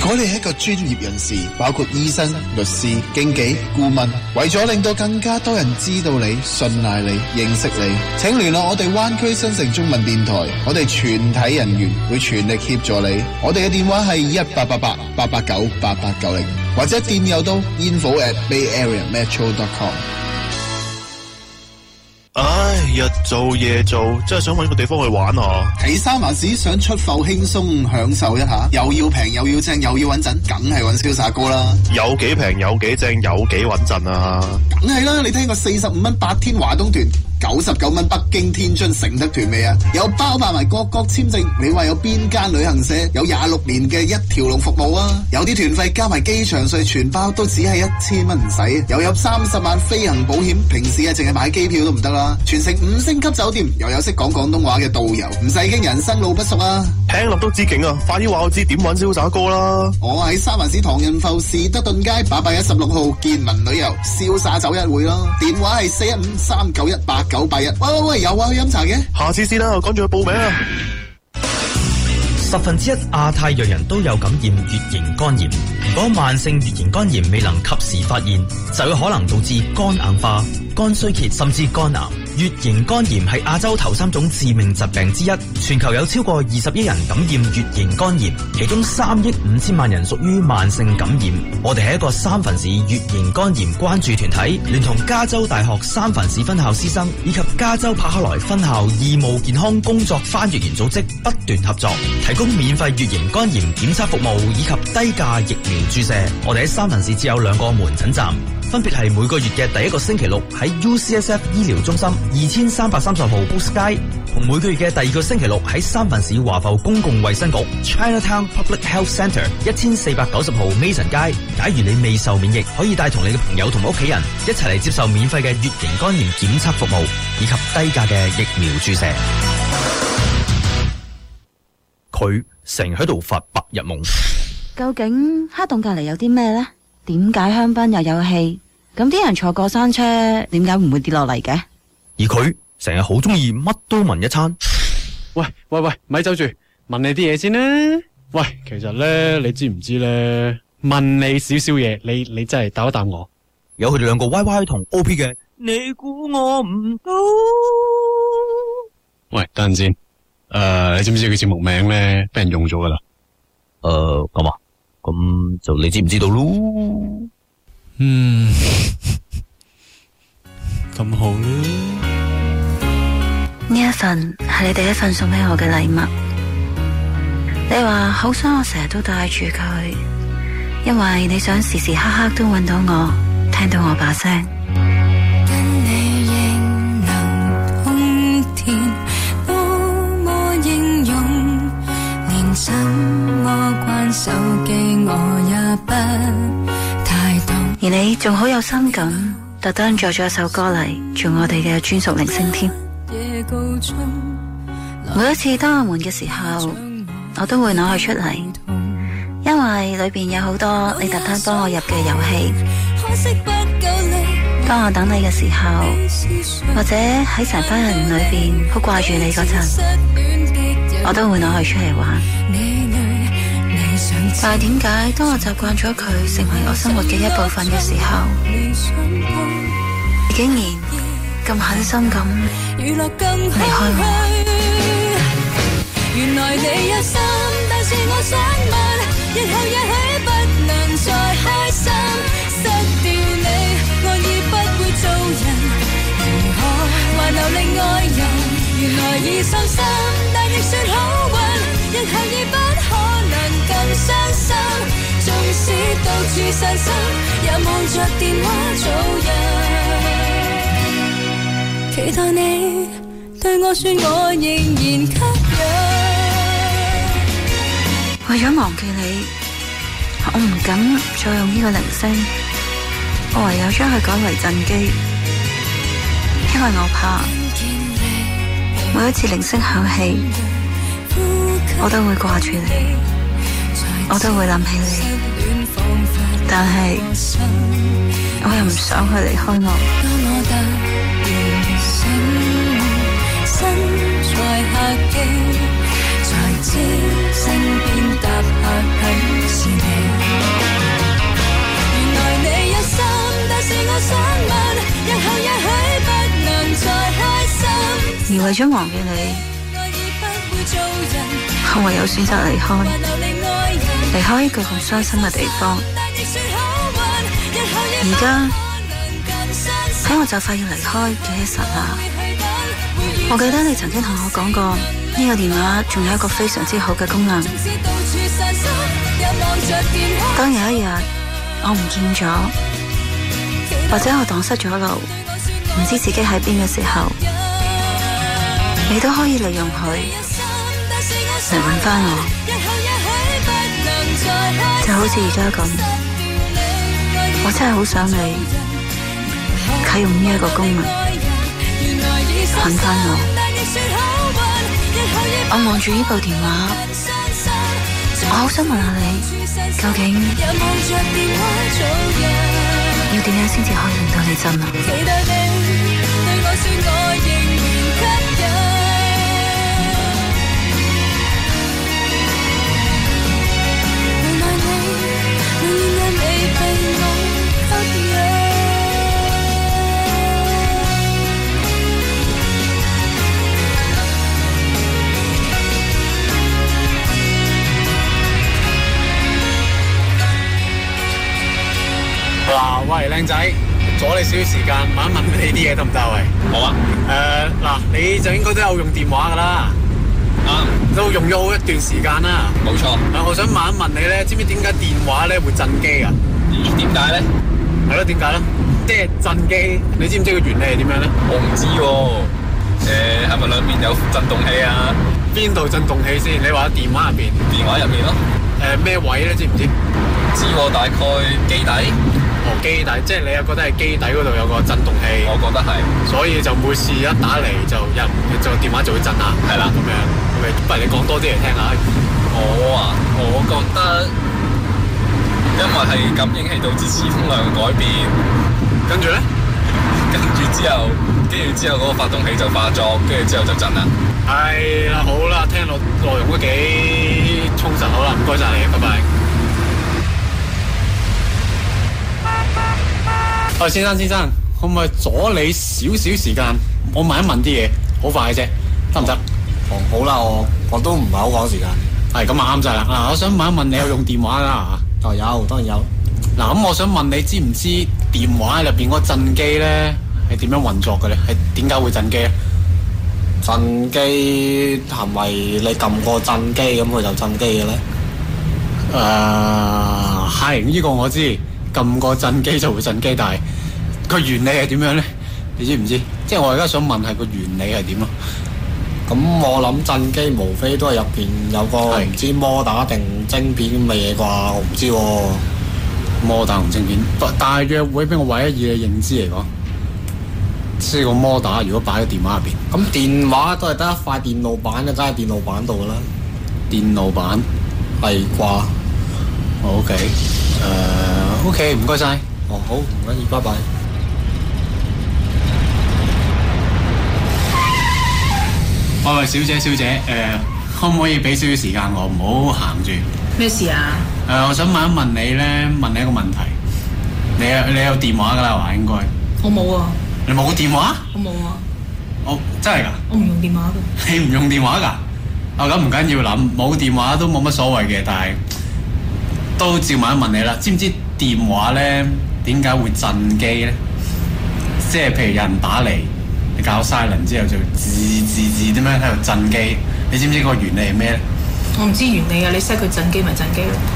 果你係一個專業人士，包括醫生、律師、經紀、顧問，為咗令到更加多人知道你、信賴你、認識你，請聯絡我哋灣區新城中文電台，我哋全體人員會全力協助你。我哋嘅電話係1888-889-8890，或者電郵到 info@bayareametro.com。 唉，日做夜做，真係想搵個地方去玩下。 喺三藩市想出埠輕鬆享受一下，又要平又要正又要穩陣，梗係搵瀟灑哥啦。 有幾平有幾正有幾穩陣啊？ 梗係啦，你聽過45蚊8天華東團，99蚊北京天津承德團未啊？有包辦埋各國簽證，你話有邊間旅行社有26年嘅一條龍服務啊？有啲團費加埋機場稅全包都只係1000蚊唔使，又有30萬飛行保險，平時淨係買機票都唔得啦。全城5星級酒店，又有識講廣東話嘅導遊，唔使驚人生路不熟啊！ 聽落都知勁啊！快啲話我知點搵瀟灑哥啦！ 我喺三藩市唐人埠士德頓街816號健民旅遊瀟灑走一會咯，電話係415-391-8981。喂，有啊，去飲茶嘅？ 下次先啦，趕住去報名啊 ！1/10亞太裔人都有感染乙型肝炎，如果慢性乙型肝炎未能及時發現，就有可能導致肝硬化、肝衰竭甚至肝癌。乙型肝炎係亞洲頭3種致命疾病之一，全球有超過20億人感染乙型肝炎，其中3億5千萬人屬於慢性感染。我哋係一個三藩市乙型肝炎關注團體，聯同加州大學三藩市分校師生以及加州柏克萊分校義務健康工作翻譯員組織不斷合作，提供免費乙型肝炎檢測服務以及低價疫苗注射。我哋喺三藩市設有2個門診站，分別係每個月嘅第1個星期六喺 UCSF 醫療中心2330號 Boost 街，同每個月嘅第2個星期六喺三藩市華埠公共衛生局 Chinatown Public Health Center 1490號 Mason 街。假如你未受免疫，可以帶同你嘅朋友同屋企人一齊嚟接受免費嘅乙型肝炎檢測服務以及低價嘅疫苗注射。佢成日喺度發白日夢。 究竟黑洞隔籬有啲咩呢？點解香檳又有氣？咁啲人坐過山車，點解唔會跌落嚟嘅？ 而佢成日好中意乜都問一餐。 喂，咪走住，問你啲嘢先啦。喂，其實咧，你知唔知咧？問你少少嘢，你真係答一答我。 有佢哋2個 YY 同 OP 嘅，你估我唔到？ 喂，等陣先。你知唔知佢節目名咧？俾人用咗噶啦。 咁啊？咁就你知唔知道咯？ 咁好啦。 呢一份係你第一份送俾我嘅禮物。你話好想我成日都帶住佢，因為你想時時刻刻都搵到我，聽到我把聲。 跟你應能空填，多麼英勇，連怎麼關手機我也不太懂。 而你仲好有心感，特登作咗一首歌嚟做我哋嘅專屬鈴聲添。每一次當我悶嘅時候，我都會攞佢出嚟，因為裏邊有好多你特登幫我入嘅遊戲。當我等你嘅時候，或者喺成班人裏邊好掛住你嗰陣，我都會攞佢出嚟玩。但係點解當我習慣咗佢成為我生活嘅一部分嘅時候，你竟然咁狠心咁離開我？ 原來你有心，但是我想問，日後也許不能再開心。失掉你，我已不會做人，如何還留另愛人？原來已傷心，但亦算好運，日後已不可能更傷心。縱使到處散心，也望着電話做人。期待你對我說我仍然吸引。 為咗忘記你，我唔敢再用呢個鈴聲，我唯有將佢改為震機，因為我怕每一次鈴聲響起，我都會掛住你，我都會諗起你，但係我又唔想佢離開我。才知身邊搭客很是你。 為咗忘記你，我唯有選擇離開，離開一個咁傷心嘅地方。而家喺我就快要離開嘅一剎那，我記得你曾經同我講過，呢個電話仲有一個非常之好嘅功能。當有一日我唔見咗，或者我蕩失咗路，唔知自己喺邊嘅時候，你都可以利用佢嚟揾返我，就好似而家咁。我真係好想你啟用呢一個功能揾返我。我望住呢部電話，我好想問下你，究竟要點樣先至可以令到你震啊？ 嗱，喂，靚仔，阻你少少時間，問一問你啲嘢得唔得？喂， 好啊。 嗱，你就應該都有用電話噶啦，都用咗好一段時間啦。 冇錯。 我想問一問你咧，知唔知點解電話咧會震機啊？ 咦？點解咧？ 係咯，點解咧？即係震機，你知唔知個原理係點樣咧？ 我唔知喎。係咪兩邊有震動器啊？ 邊度震動器先？你話喺電話入邊？ 電話入面咯。 咩位咧？知唔知？ 唔知喎，大概機底。 機底，即係你又覺得係機底嗰度有個震動器， 我覺得係， 所以就每次一打嚟就電話就會震啦，係啦咁樣。不如你講多啲嚟聽下。 我覺得因為係感應器導致磁風量嘅改變，跟住之後嗰個發動器就化作，跟住之後就震啦。 係啦，好啦，聽落內容都幾充實，好啦，唔該晒你，拜拜。喂，先生，可唔可以阻你少少時間？我問一問啲嘢，好快嘅啫，得唔得？ 好啦，我都唔係好趕時間。 係咁啊，啱晒啦。嗱，我想問一問你有用電話㗎？ 有，當然有。 嗱，咁我想問你知唔知電話入邊嗰個震機咧係點樣運作嘅咧？係點解會震機咧？ 震機係咪你撳個震機咁佢就震機嘅咧？ 係呢個我知。撳個震機就會震機，但係個原理係點樣咧？你知唔知？即係我而家想問係個原理係點咯？ 咁我諗震機無非都係入邊有個唔知摩打定晶片咁嘅嘢啩，我唔知喎。 摩打同晶片，大約會俾我唯一以你認知嚟講，即係個摩打如果擺喺電話入邊， 咁電話都係得一塊電路板，就梗係電路板度㗎啦。 電路板係啩 ？OK， 唔該晒。 好，唔緊要，拜拜。 喂，小姐，可唔可以俾少少時間我，唔好行住？ 咩事啊？ 我想問一問你咧，問你一個問題。你有電話㗎啦，話應該。 我冇啊。 你冇電話？ 我冇啊。 真係㗎？ 我唔用電話㗎。 你唔用電話㗎？咁唔緊要，諗冇電話都冇乜所謂嘅，但係都照問一問你啦。知唔知電話咧點解會震機咧？即係譬如有人打嚟，你校 silent 之後就字點樣喺度震機？你知唔知個原理係咩咧？ 我唔知原理啊！你 set 佢震機咪震機咯。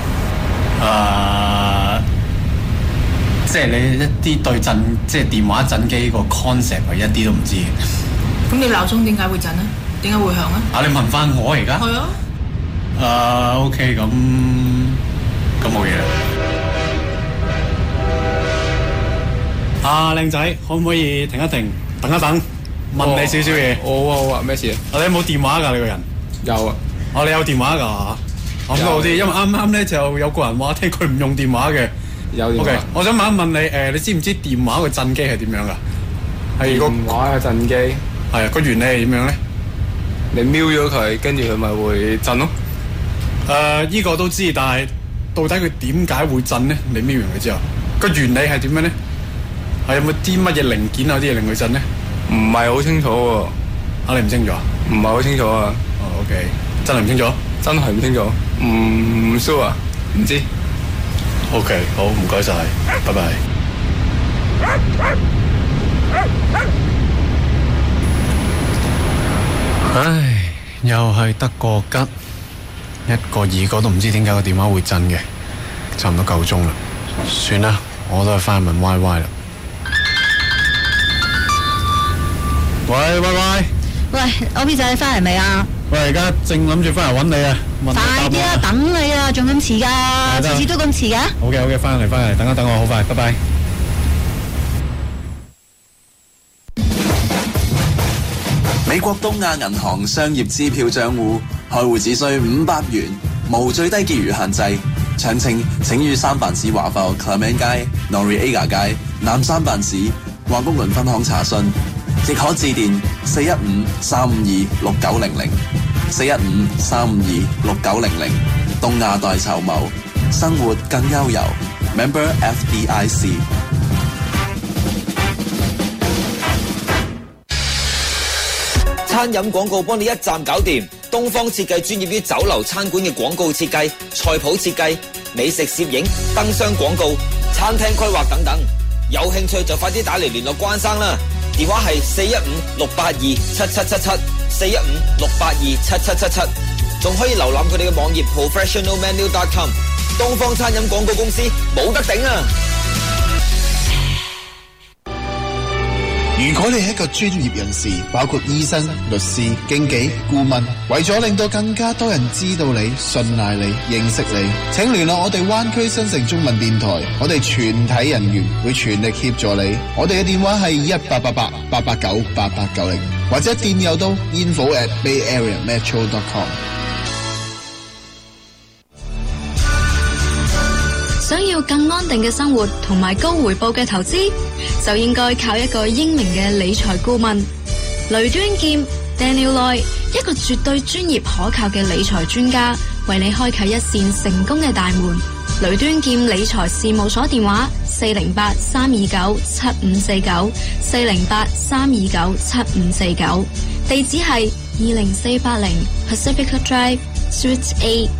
即係你一啲對震，即係電話震機個 concept 係一啲都唔知嘅。 咁你鬧鐘點解會震啊？點解會響啊？ 你問翻我而家？ 係啊。 OK，咁冇嘢啦。靚仔，可唔可以停一停，等一等，問你少少嘢？ 好啊，咩事啊？ 你有冇電話㗎？你個人？ 有啊。 你有電話㗎？咁都好啲，因為啱咧就有個人話聽佢唔用電話嘅。 有電話。 OK，我想問一問你，你知唔知電話個震機係點樣㗎？係電話嘅震機。 係啊，個原理係點樣咧？ 你瞄咗佢，跟住佢咪會震咯。 呢個都知，但係到底佢點解會震咧？你瞄完佢之後，個原理係點樣咧？係有冇啲乜嘢零件有啲嘢令佢震咧？ 唔係好清楚喎。 你唔清楚？ 唔係好清楚啊。 哦 ，OK， 真係唔清楚？ 真係唔清楚，唔 sure 啊，唔知。 OK， 好，唔該晒，拜拜。唉，又係得個吉，一個二個都唔知點解個電話會震嘅，差唔多夠鐘啦，算啦，我都係翻去問 Y Y 啦。喂 Y Y， 喂，OP 仔你翻嚟未啊？ 喂，而家正諗住翻嚟揾你啊！ 快啲啦，等你啊，仲咁遲㗎？次次都咁遲㗎？ 好嘅，翻嚟，等我，好快，拜拜。 美國東亞銀行商業支票賬戶開戶只需500元，無最低結餘限制。詳情請於三藩市華埠 Clement 街、Noriega 街、南三藩市華福倫分行查詢，亦可致電415-352-6900 415-352-6900。東亞代籌謀，生活更悠遊。Member FDIC。 餐飲廣告幫你一站搞掂，東方設計專業於酒樓餐館嘅廣告設計、菜譜設計、美食攝影、燈箱廣告、餐廳規劃等等。有興趣就快啲打嚟聯絡關生啦，電話係415-682-7777 415-682-7777，仲可以瀏覽佢哋嘅網頁 professionalmenu.com。東方餐飲廣告公司冇得頂啊！ 如果你係一個專業人士，包括醫生、律師、經紀、顧問，為咗令到更加多人知道你、信賴你、認識你，請聯絡我哋灣區新城中文電台，我哋全體人員會全力協助你。我哋嘅電話係1888-889-8890，或者電郵到 info@bayareametro.com。 想要更安定嘅生活同埋高回報嘅投資，就應該靠一個英明嘅理財顧問雷端劍 Daniel Loy， 一個絕對專業可靠嘅理財專家，為你開啟一扇成功嘅大門。雷端劍理財事務所電話408-329-7549 408-329-7549，地址係20480 Pacifica Drive Suite A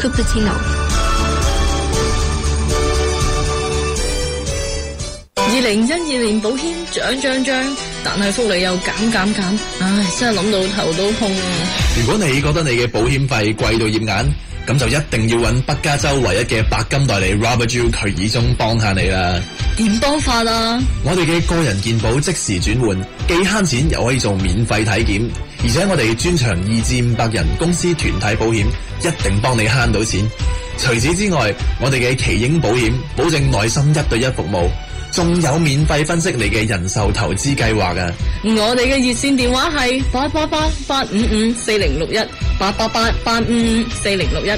Cupertino。2012年保險漲，但係福利又減，唉，真係諗到頭都痛啊！ 如果你覺得你嘅保險費貴到驗眼，咁就一定要揾北加州唯一嘅白金代理 Robert Jew 佢以中幫下你啦。 點幫法啊？ 我哋嘅個人健保即時轉換，既慳錢又可以做免費體檢，而且我哋專長2至500人公司團體保險，一定幫你慳到錢。除此之外，我哋嘅奇英保險保證內心1對1服務，仲有免費分析你嘅人壽投資計劃㗎。 我哋嘅熱線電話係888-855-4061 888-855-4061。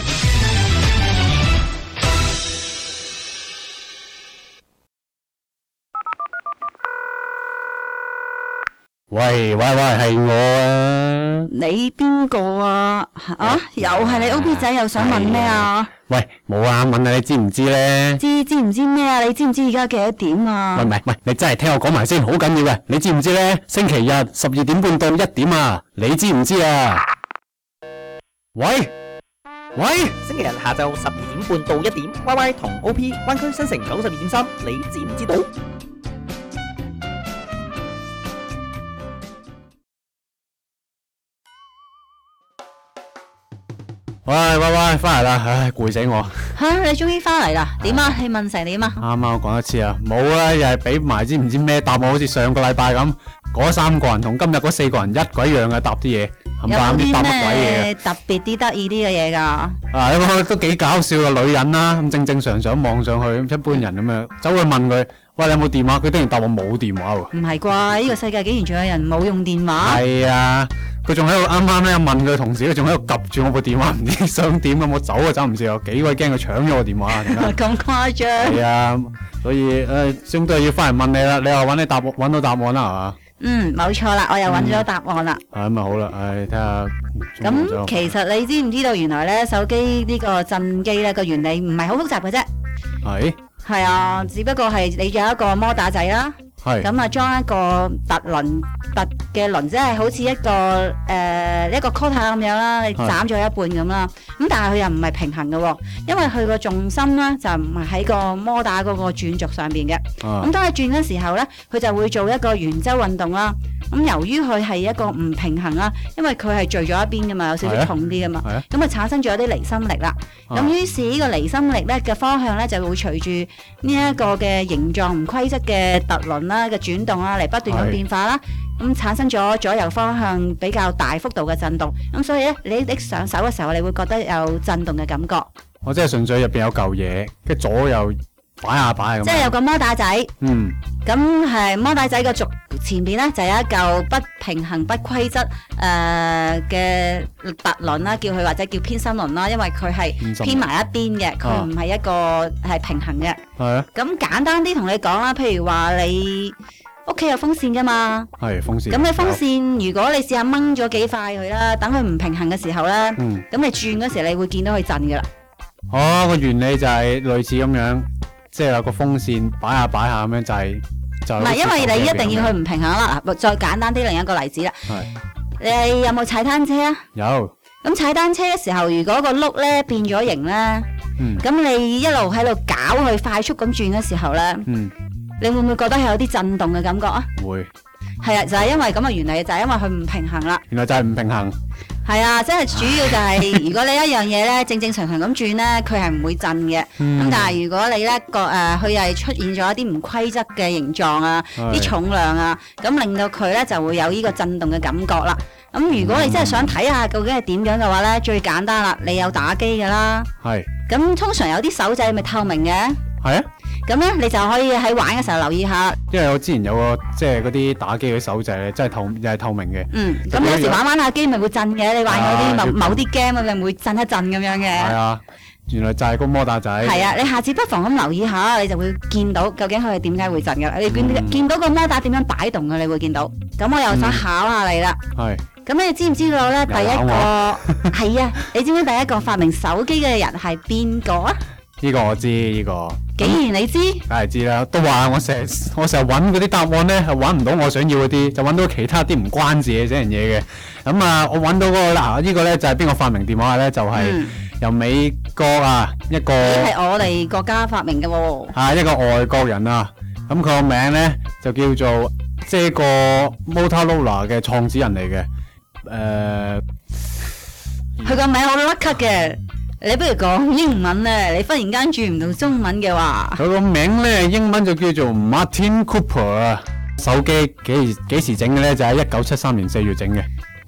喂，係我啊！ 你邊個啊？又係你 OP 仔，又想問咩啊？ 喂，冇啊，問下你知唔知咧？ 知唔知咩啊？你知唔知而家幾多點啊？ 喂，你真係聽我講埋先，好緊要嘅。你知唔知咧？星期日12點半到1點啊？你知唔知啊？喂， 星期日下晝12點半到1點 ，YY 同 OP 灣區新城92.3，你知唔知道？ 喂，翻嚟啦！唉，攰死我。 你終於翻嚟啦？點啊？你問成點啊？ 啱啱講一次啊，冇啦，又係俾埋知唔知咩答案，好似上個禮拜咁，嗰3個人同今日嗰4個人一鬼樣嘅答啲嘢，冚唪唥啲答乜鬼嘢啊？ 特別啲得意啲嘅嘢㗎？ 都幾搞笑嘅女人啦，咁正常望上去，一般人咁樣走去問佢，喂，你有冇電話？佢竟然答我冇電話喎。 唔係啩？呢個世界竟然仲有人冇用電話？ 係啊。佢仲喺度啱啱咧問佢同事，佢仲喺度及住我部電話，唔知想點咁，我走啊走唔切，幾鬼驚佢搶咗我電話。 咁誇張？ 係啊，所以終都係要翻嚟問你啦。你話揾到答案啦，係嘛？ 冇錯啦，我又揾咗答案啦。 咁咪好啦，睇下。 咁其實你知唔知道原來咧手機呢個震機咧個原理唔係好複雜嘅啫。係啊，只不過係你有一個摩打仔啦。 咁啊裝一個特嘅輪，即係好似一個 quota 咁樣啦，你斬咗一半咁啦。咁但係佢又唔係平衡嘅喎，因為佢個重心咧就唔係喺個摩打嗰個轉軸上邊嘅。咁當你轉嘅時候咧，佢就會做一個圓周運動啦。咁由於佢係一個唔平衡啦，因為佢係聚咗一邊噶嘛，有少少重啲噶嘛，咁啊產生咗啲離心力啦。咁於是呢個離心力咧嘅方向咧就會隨住呢一個嘅形狀唔規則嘅特輪啦嘅轉動啦嚟不斷咁變化啦。咁產生咗左右方向比較大幅度嘅震動。咁所以咧你拎上手嘅時候，你會覺得有震動嘅感覺。 我即係純粹入邊有嚿嘢，跟住左右擺下咁。 即係有個摩打仔。咁係摩打仔個軸前邊咧就有一嚿不平衡不規則嘅特輪啦，叫佢或者叫偏心輪啦，因為佢係偏埋一邊嘅，佢唔係一個係平衡嘅。係啊。咁簡單啲同你講啦，譬如話你屋企有風扇噶嘛， 係風扇。 咁你風扇如果你試下掹咗幾塊佢啦，等佢唔平衡嘅時候咧，咁你轉嗰時你會見到佢震噶啦。 哦，個原理就係類似咁樣，即係有個風扇擺下咁樣就唔係，因為你一定要去唔平衡啦。再簡單啲，另一個例子啦。你有冇踩單車啊？ 有。 咁踩單車嘅時候，如果個轆咧變咗形咧，咁你一路喺度搞佢快速咁轉嘅時候咧，你會唔會覺得係有啲震動嘅感覺啊？ 會。 係啊，就係因為咁嘅原理，就係因為佢唔平衡啦。 原來就係唔平衡。 係啊，即係主要就係如果你一樣嘢咧正常咁轉咧，佢係唔會震嘅。咁但係如果你咧佢係出現咗一啲唔規則嘅形狀啊，啲重量啊，咁令到佢咧就會有呢個震動嘅感覺啦。咁如果你真係想睇下究竟係點樣嘅話咧，最簡單啦，你有打機㗎啦。係。咁通常有啲手掣咪透明嘅。係啊。咁咧，你就可以喺玩嘅時候留意下。 因為我之前有個即係嗰啲打機嘅手掣咧，真係又係透明嘅。 咁有時玩下機咪會震嘅，你玩嗰啲某啲 game 咪會震一震咁樣嘅。係啊，原來就係個摩打仔。係啊，你下次不妨咁留意下，你就會見到究竟佢係點解會震嘅。你見到個摩打點樣擺動嘅，你會見到。咁我又想考下你啦。係。咁你知唔知道咧？第一個係啊，你知唔知第一個發明手機嘅人係邊個啊？ 呢個我知，呢個。 竟然你知？ 梗係知啦，都話我成日揾嗰啲答案咧，係揾唔到我想要嗰啲，就揾到其他啲唔關自己樣嘢嘅。咁啊，我揾到嗰個啦，呢個咧就係邊個發明電話咧？就係由美國啊一個。 係我哋國家發明嘅喎。 係一個外國人啊，咁佢個名咧就叫做即係個 Motorola 嘅創始人嚟嘅。 佢個名好甩咳嘅。你不如講英文咧，你忽然間轉唔到中文嘅話， 佢個名咧英文就叫做 Martin Cooper 啊。手機幾時整嘅咧？就喺1973年4月整嘅。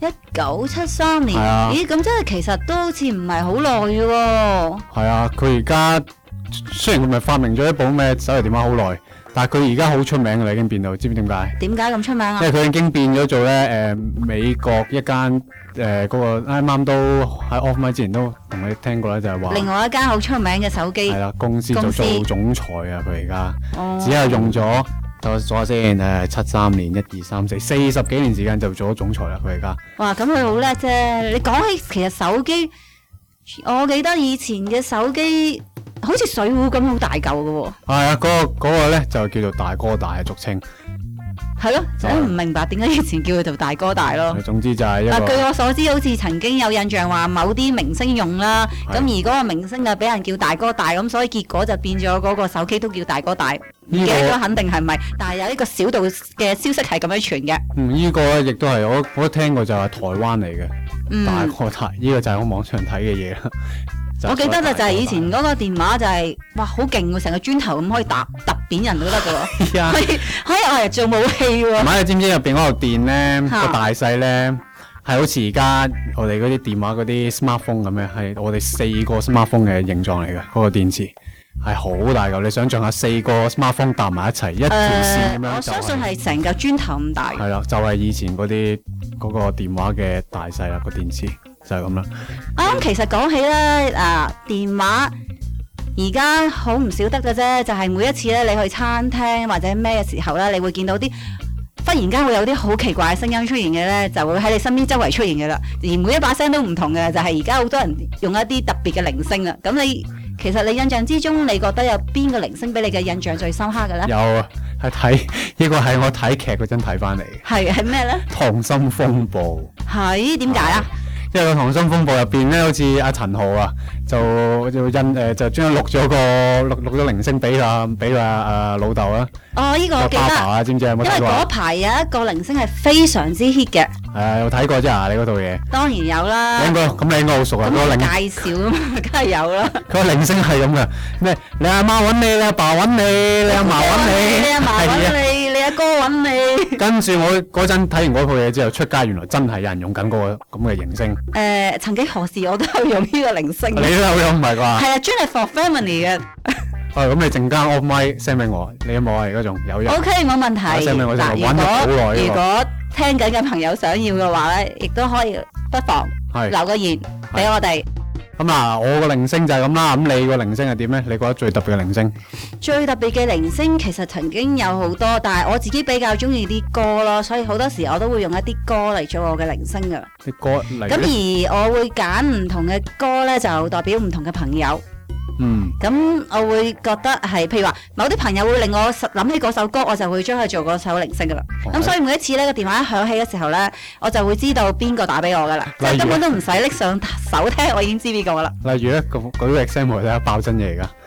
1973年， 啊、 咦咁即係其實都好似唔係好耐嘅喎。 係啊，佢而家雖然佢咪發明咗一部咩手提電話好耐，但係佢而家好出名嘅啦，已經變到，知唔知點解？ 點解咁出名啊？ 即係佢已經變咗做咧美國一間。嗰個啱啱都喺 off mic 之前都同你聽過咧，就係話另外一間好出名嘅手機係啦，公司就做總裁啊！佢而家只係用咗等下先73年1、2、3、4 40幾年時間就做咗總裁啦！佢而家哇，咁佢好叻啫！你講起其實手機，我記得以前嘅手機好似水壺咁好大嚿嘅喎。係啊，嗰個咧就叫做大哥大，俗稱。 係咯，我唔明白點解以前叫佢做大哥大咯。 總之就係一個。 據我所知，好似曾經有印象話某啲明星用啦，咁而嗰個明星就俾人叫大哥大，咁所以結果就變咗嗰個手機都叫大哥大。唔記得咗肯定係咪？但係有一個小道嘅消息係咁樣傳嘅。 呢個咧亦都係我都聽過，就係台灣嚟嘅大哥大。呢個就係我網上睇嘅嘢啦。 我記得就係以前嗰個電話就係哇好勁喎，成個磚頭咁可以揼扁人都得嘅喎，可以我嚟做武器喎。 唔係，你知唔知入邊嗰個電咧個大細咧係好似而家我哋嗰啲電話嗰啲 smartphone 咁樣，係我哋4個 smartphone 嘅形狀嚟嘅。嗰個電池係好大嚿，你想象下4個 smartphone 搭埋一齊一條線咁樣。我相信係成嚿磚頭咁大。 係啦，就係以前嗰啲嗰個電話嘅大細啦，個電池。就係咁啦。 其實講起咧，電話而家好唔少得嘅啫，就係每一次咧，你去餐廳或者咩嘅時候咧，你會見到啲忽然間會有啲好奇怪嘅聲音出現嘅咧，就會喺你身邊周圍出現嘅啦。而每一把聲都唔同嘅，就係而家好多人用一啲特別嘅鈴聲啊。咁其實你印象之中，你覺得有邊個鈴聲俾你嘅印象最深刻嘅咧？ 有啊， 係睇呢個係我睇劇嗰陣睇翻嚟嘅。 係咩咧？ 《溏心風暴》 係點解啊？ 因為個《溏心風暴》入邊咧，好似阿陳豪啊，就將錄咗鈴聲俾佢老豆啊。 哦，呢個我記得。 爸爸知唔知有冇睇過？ 因為嗰排有一個鈴聲係非常之 hit 嘅。 有睇過啫啊！你嗰套嘢。當然有啦。 你應該好熟啊！嗰個介紹啊嘛，梗係有啦。 佢個鈴聲係咁嘅，咩？你阿媽揾你，你阿爸揾你，你阿嫲揾你， 你阿嫲揾你，你阿哥揾你。 跟住我嗰陣睇完嗰套嘢之後出街，原來真係有人用緊嗰個咁嘅鈴聲。 曾幾何時我都有用呢個鈴聲。 你都有用唔係啩？ 係啊，專係 for family 嘅。 咁你陣間 off mic send 俾我，你有冇啊？而家仲有用 ？OK， 冇問題。 send 俾我先，玩咗好耐。 如果聽緊嘅朋友想要嘅話咧，亦都可以不妨留個言俾我哋。 咁啊，我個鈴聲就係咁啦。咁你個鈴聲係點咧？你覺得最特別嘅鈴聲？ 最特別嘅鈴聲其實曾經有好多，但係我自己比較中意啲歌咯，所以好多時我都會用一啲歌嚟做我嘅鈴聲噶。 啲歌嚟。 咁而我會揀唔同嘅歌咧，就代表唔同嘅朋友。咁我會覺得係，譬如話某啲朋友會令我諗起嗰首歌，我就會將佢做嗰首鈴聲噶啦。咁所以每一次呢個電話一響起嘅時候咧，我就會知道邊個打俾我噶啦，即係根本都唔使拎上手聽，我已經知邊個噶啦。 例如咧，舉個 example 睇下爆真嘢噶。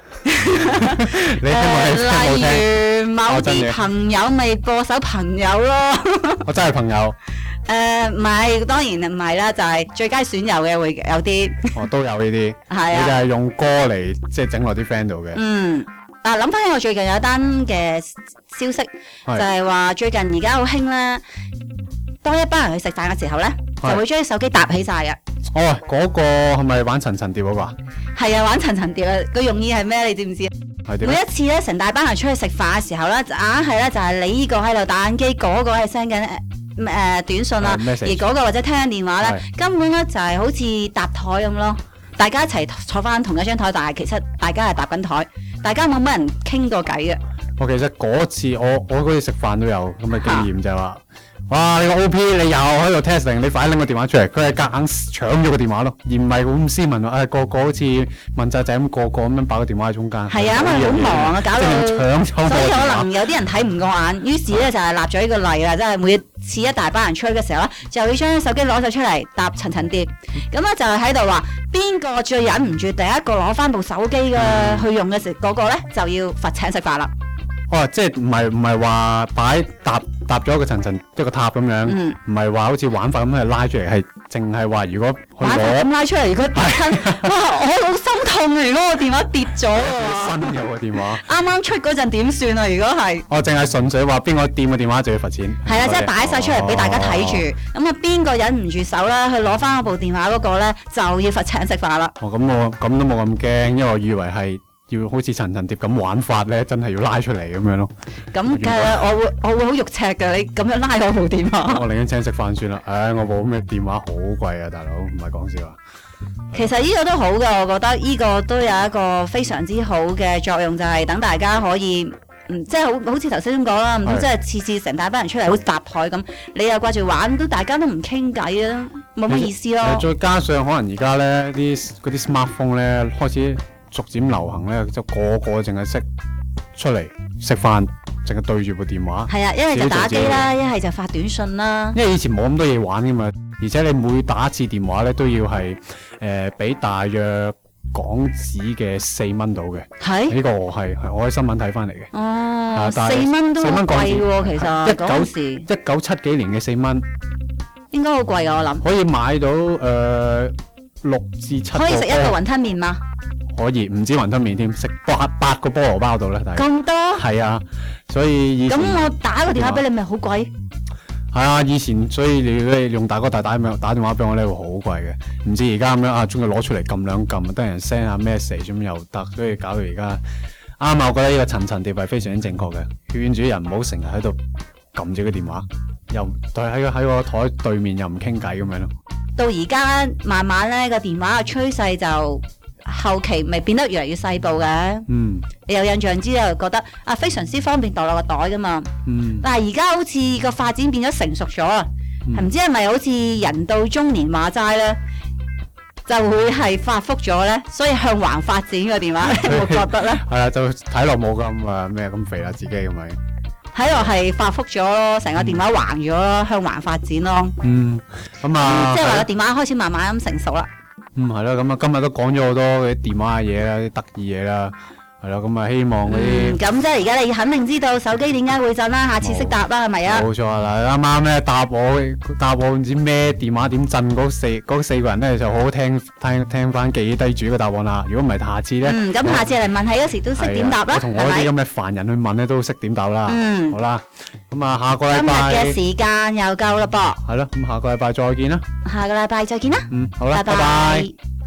例如某啲朋友咪播首朋友咯。 我真係朋友。 唔係，當然唔係啦，就係最佳損友嘅會有啲。 都有呢啲。係啊。你就係用歌嚟即係整落啲 friend 度嘅。 諗翻起我最近有一單嘅消息，就係話最近而家好興咧，當一班人去食飯嘅時候咧，就會將啲手機搭起晒嘅。 嗰個係咪玩層層疊嗰個啊？ 係啊，玩層層疊啊！個用意係咩？你知唔知？每一次咧，成大班人出去食飯嘅時候咧，硬係咧就係你呢個喺度打緊機，嗰個係 send 緊短信啊，而嗰個或者聽緊電話咧，根本咧就係好似搭台咁咯。大家一齊坐翻同一張台，但係其實大家係搭緊台，大家冇乜人傾過偈嘅。 其實嗰次我嗰次食飯都有咁嘅經驗，就係話。哇！你個 OP 你又喺度 testing， 你快拎個電話出嚟，佢係夾硬搶咗個電話咯，而唔係咁斯文喎。個個好似問責仔咁，個個咁樣擺個電話喺中間。係啊，因為好忙啊，搞到搶咗個電話。所以可能有啲人睇唔過眼，於是咧就係立咗呢個例啦，即係每次一大班人出去嘅時候咧，就要將手機攞晒出嚟搭層層疊。咁咧就係喺度話邊個最忍唔住第一個攞翻部手機嘅去用嘅時，嗰個咧就要罰請食飯啦。即係唔係話擺搭咗一個層層一個塔咁樣，唔係話好似玩法咁係拉出嚟，係淨係話如果玩法咁拉出嚟，如果跌親，哇！我好心痛啊！如果個電話跌咗啊， 新嘅個電話， 啱啱出嗰陣點算啊？如果係淨係純粹話邊個掂個電話就要罰錢。 係啊，即係擺晒出嚟俾大家睇住，咁啊邊個忍唔住手啦，去攞翻嗰部電話嗰個咧就要罰請食飯啦。 咁我咁都冇咁驚，因為我以為係。要好似層層疊咁玩法咧，真係要拉出嚟咁樣咯。 咁梗係啦，我會好肉赤㗎，你咁樣拉我部電話。 我寧願請食飯算啦。我部咁嘅電話好貴啊，大佬，唔係講笑啊。 其實呢個都好嘅，我覺得呢個都有一個非常之好嘅作用，就係等大家可以，即係好似頭先咁講啦，唔通即係次次成大班人出嚟好似搭台咁，你又掛住玩，大家都唔傾偈啊，冇乜意思咯。 再加上可能而家咧嗰啲 smartphone 咧開始逐漸流行咧，就個個淨係識出嚟食飯，淨係對住部電話。 係啊，一係就打機啦，一係就發短信啦。 因為以前冇咁多嘢玩噶嘛，而且你每打一次電話咧都要係俾大約港紙嘅4蚊到嘅。係呢個係我喺新聞睇翻嚟嘅。 哦，4蚊都貴喎，其實嗰時 1970幾年嘅4蚊， 應該好貴啊！我諗可以買到6至7個。 可以食一個雲吞麵嗎？ 可以，唔止雲吞麵添，食8個菠蘿包到咧。 咁多？係啊，所以咁我打個電話俾你咪好貴？ 係啊，以前所以你用大哥大打電話俾我咧會好貴嘅，唔知而家咁樣啊，中意攞出嚟撳兩撳，得人 send 下 message 咁又得，所以搞到而家啱啊！我覺得呢個層層疊係非常之正確嘅，勸主人唔好成日喺度撳住個電話，又喺個台對面又唔傾偈咁樣咯。 到而家慢慢咧個電話嘅趨勢就後期咪變得越嚟越細部嘅。你有印象之後覺得非常之方便袋落個袋噶嘛。但係而家好似個發展變咗成熟咗啊，唔知係咪好似人到中年話齋咧，就會係發福咗咧，所以向橫發展個電話，你有冇覺得咧？ 係啊，就睇落冇咁咩咁肥啦，自己咁咪。 喺度係發福咗咯，成個電話橫咗咯，向橫發展咯。 咁啊， 即係話個電話開始慢慢咁成熟啦。 係咯，咁啊今日都講咗好多嗰啲電話嘅嘢啦，啲得意嘢啦。係咯，咁啊希望嗰啲咁即係而家你肯定知道手機點解會震啦，下次識答啦，係咪啊？ 冇錯啦，啱啱咧答我唔知咩電話點震嗰四個人咧就好好聽翻記低住個答案啦。如果唔係下次咧， 咁下次嚟問係嗰時都識點答啦。 我同我啲咁嘅凡人去問咧都識點答啦。好啦，咁啊下個禮拜今日嘅時間又夠啦噃。 係咯，咁下個禮拜再見啦。 下個禮拜再見啦。 好啦，拜拜。